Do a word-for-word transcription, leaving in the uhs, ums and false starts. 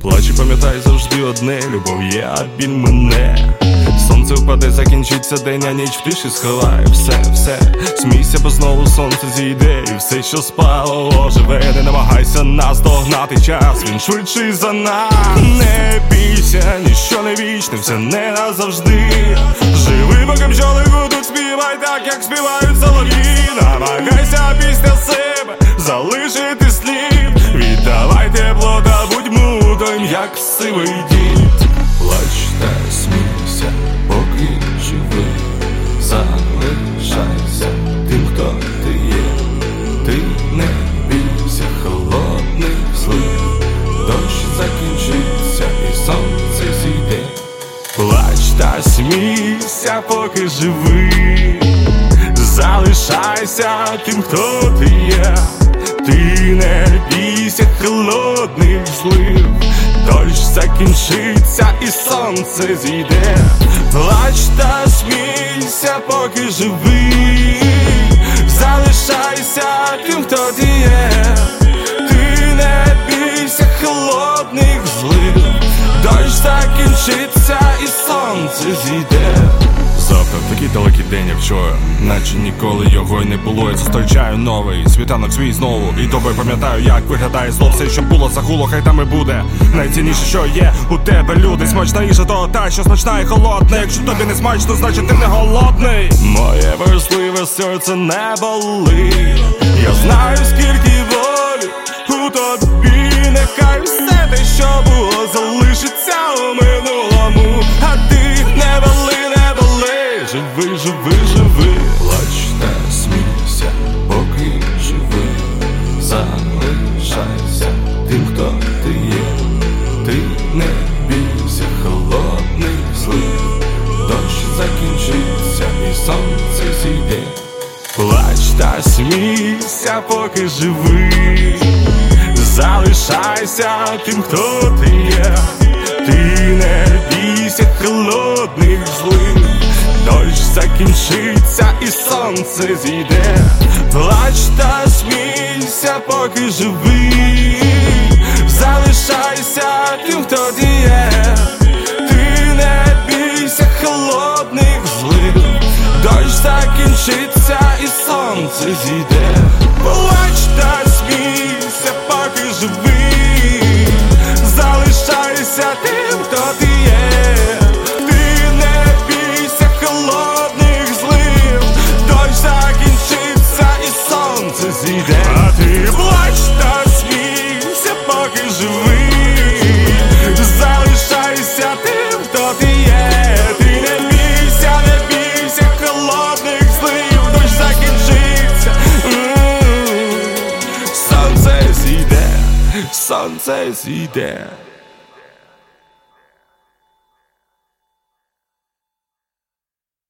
Плач і пам'ятай завжди одне, любов є, а біль мине. Сонце впаде, закінчиться день, а ніч в тиші сховає все, все. Смійся, бо знову сонце зійде, і все, що спало, оживе. Не намагайся наздогнати час, він швидший за нас. Не бійся, ніщо не вічне, все не назавжди. Живи, поки бджоли гудуть, співай так, як співають солов'ї. Намагайся після себе залишити слід. Віддавай тепло та будь мудрим, як сивий дід. Плач та смійся, поки живий. Залишайся тим, хто ти є. Ти не бійся холодних злив. Дощ закінчиться і сонце зійде. Плач та смійся, поки живий. Залишайся тим, хто ти є. Ти не бійся холодних злив. Дощ закінчиться і сонце зійде. Плач та смійся, поки живий. Залишайся тим, хто ти є. Ти не бійся холодних злив. Дощ закінчиться і сонце зійде. Завтра такий далекий день, як вчора, наче ніколи його й не було. Я зустрічаю новий світанок свій знову. І добре пам'ятаю, як виглядає зло. Все, що було, загуло, хай там і буде. Найцінніше, що є у тебе, люди. Смачна їжа, то та, що смачна і холодна. Якщо тобі не смачно, значить ти не голодний. Моє вересливе серце не болить. Я знаю, скільки волі у тобі. Нехай все те, що було, залишиться у минулому. А ти не боли, не боли. Живи, живи, живи. Плач та смійся, поки живи. Залишайся тим, хто ти є. Ти не бійся холодних злив. Дощ закінчиться і сонце зійде. Плач та смійся, поки живи. Залишайся тим, хто ти є. Ти не бійся холодних злив. Дощ закінчиться і сонце зійде. Плач та смійся, поки живий. Залишайся тим, хто ти є. Ти не бійся холодних злив. Дощ закінчиться і сонце зійде. Плач та смійся, поки живий. Залишайся тим, хто ти є. А ти плач та смійся, поки живий. Залишайся тим, хто ти є. Ти не бійся, не бійся холодних злив. Дощ закінчиться, М-м-м. Сонце зійде, сонце зійде.